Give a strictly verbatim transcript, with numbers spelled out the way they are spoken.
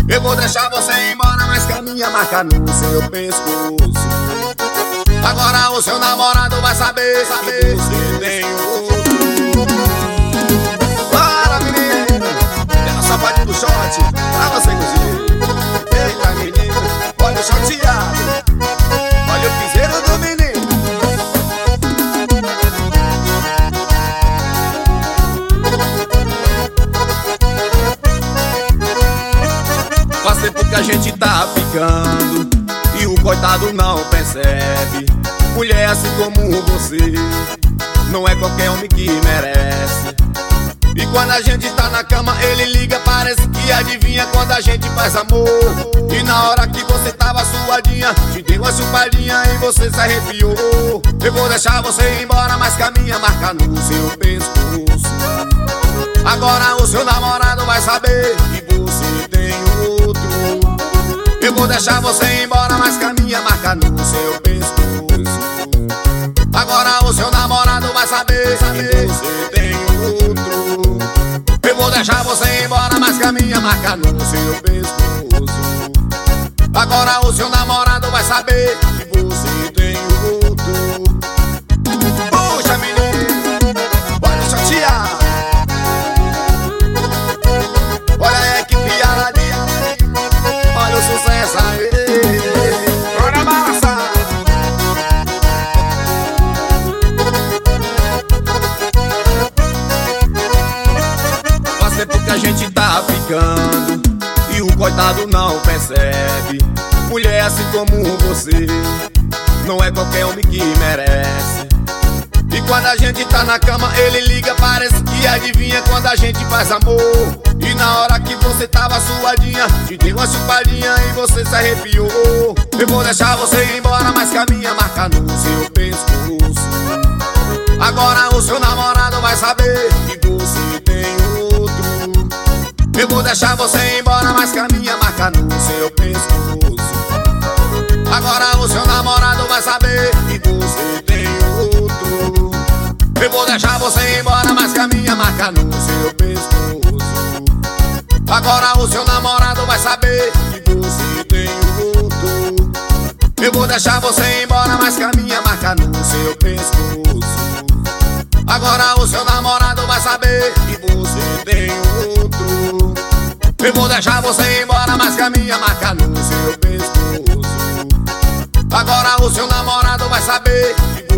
Eu vou deixar você ir embora, mas que a minha marca no seu pescoço. Agora o seu namorado vai saber, saber que você tem outro. Para, menino, é a sapatinha do short pra você curtir. Eita, menino, olha o shorteado, olha o piseiro do menino. Faz tempo que a gente tá ficando e o coitado não percebe. Mulher assim como você não é qualquer homem que merece. E quando a gente tá na cama ele liga, parece que adivinha quando a gente faz amor. E na hora que você tava suadinha, te deu uma chupadinha e você se arrepiou. Eu vou deixar você ir embora, mas que a minha marca no seu pescoço. Agora o seu namorado vai saber que você tem outro. Eu vou deixar você ir embora, mas que a minha marca no seu pescoço. Agora o seu namorado vai saber que você tem outro. Eu vou deixar você ir embora, mas que a minha marca no seu pescoço. Agora o seu namorado vai saber que você tem outro. Puxa, menino, olha o chateado, olha a equipe Aradinha, olha o sucesso aí. Bora balançar. Faz tempo que a gente tá ficando e o coitado não percebe. Mulher assim como você não é qualquer homem que merece. E quando a gente tá na cama ele liga, parece que adivinha quando a gente faz amor. E na hora que você tava suadinha, te deu uma chupadinha e você se arrepiou. Eu vou deixar você ir embora, mas que a minha marca no seu pescoço. Agora o seu namorado vai saber que você tem outro. Eu vou deixar você ir embora, mas que a minha marca no seu pescoço. Agora o seu namorado vai saber que você tem outro. Eu vou deixar você ir embora, mas que a minha marca no seu pescoço. Agora o seu namorado vai saber que você tem outro. Eu vou deixar você ir embora, mas que a minha marca no seu pescoço. Agora o seu namorado vai saber que você tem outro. Eu vou deixar você ir embora, mas que a minha marca no seu pescoço. Agora o seu namorado vai saber que